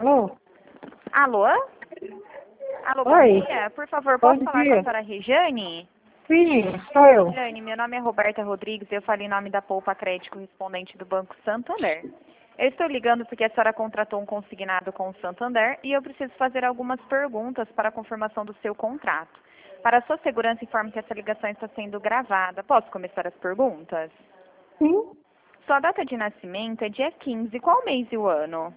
Alô? Alô? Alô, bom Oi. dia. Por favor, Bom posso falar com a dia. senhora Regiane? Sim, sou eu. Regiane, meu nome é Roberta Rodrigues e eu falo em nome da Poupa Crédito correspondente do Banco Santander. Eu estou ligando porque a senhora contratou um consignado com o Santander e eu preciso fazer algumas perguntas para a confirmação do seu contrato. Para a sua segurança, informe que essa ligação está sendo gravada. Posso começar as perguntas? Sim. Sua data de nascimento é dia 15. Qual mês e o ano?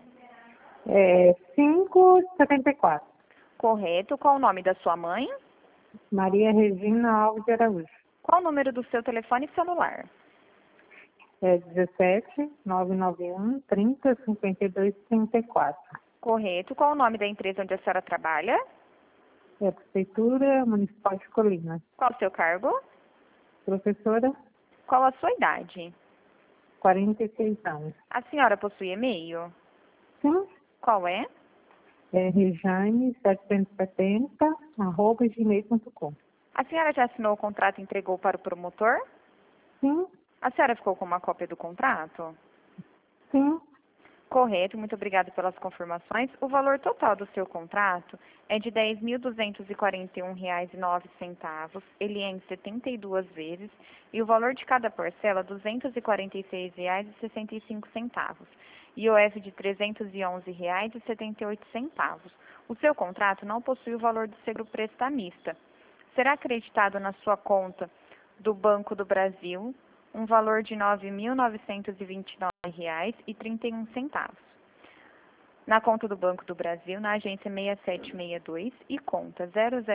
5,74. Correto. Qual o nome da sua mãe? Maria Regina Alves de Araújo. Qual o número do seu telefone celular? 17 991 30 52 34. Correto. Qual o nome da empresa onde a senhora trabalha? Prefeitura Municipal de Colina. Qual o seu cargo? Professora, Qual a sua idade? 46 anos. A senhora possui e-mail? Sim. Qual é? Rejane770 @gmail.com. A senhora já assinou o contrato e entregou para o promotor? Sim. A senhora ficou com uma cópia do contrato? Sim. Correto, muito obrigada pelas confirmações. O valor total do seu contrato é de R$ 10.241,09. Ele é em 72 vezes e o valor de cada parcela é R$ 246,65. IOF de R$ 311,78. O seu contrato não possui o valor do seguro prestamista. Será acreditado na sua conta do Banco do Brasil um valor de R$ 9.929,31. Na conta do Banco do Brasil, na agência 6762 e conta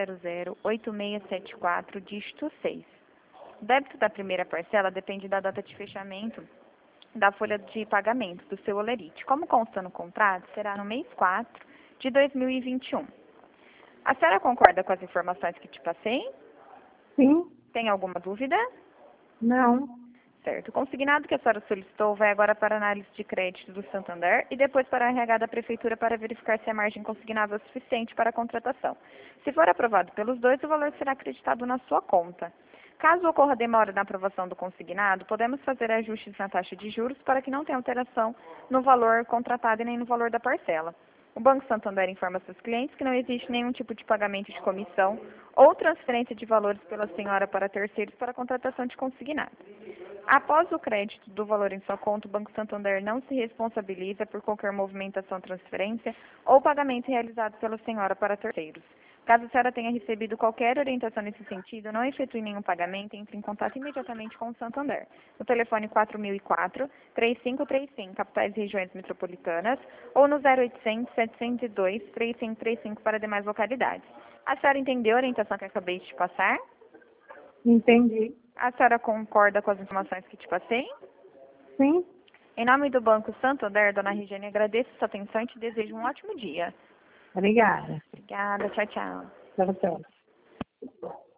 0008674, dígito 6. O débito da primeira parcela depende da data de fechamento da folha de pagamento do seu holerite. Como consta no contrato, será no mês 4 de 2021. A senhora concorda com as informações que te passei? Sim. Tem alguma dúvida? Não. Certo. O consignado que a senhora solicitou vai agora para a análise de crédito do Santander e depois para a RH da Prefeitura para verificar se a margem consignável é suficiente para a contratação. Se for aprovado pelos dois, o valor será acreditado na sua conta. Caso ocorra demora na aprovação do consignado, podemos fazer ajustes na taxa de juros para que não tenha alteração no valor contratado e nem no valor da parcela. O Banco Santander informa seus clientes que não existe nenhum tipo de pagamento de comissão ou transferência de valores pela senhora para terceiros para a contratação de consignado. Após o crédito do valor em sua conta, o Banco Santander não se responsabiliza por qualquer movimentação, transferência ou pagamento realizado pela senhora para terceiros. Caso a senhora tenha recebido qualquer orientação nesse sentido, não efetue nenhum pagamento, entre em contato imediatamente com o Santander. No telefone 4004-3535, capitais e regiões metropolitanas, ou no 0800-702-3535 para demais localidades. A senhora entendeu a orientação que acabei de te passar? Entendi. A senhora concorda com as informações que te passei? Sim. Em nome do Banco Santander, dona Regiane, agradeço sua atenção e te desejo um ótimo dia. Obrigada. Obrigada, tchau, tchau. Tchau, tchau.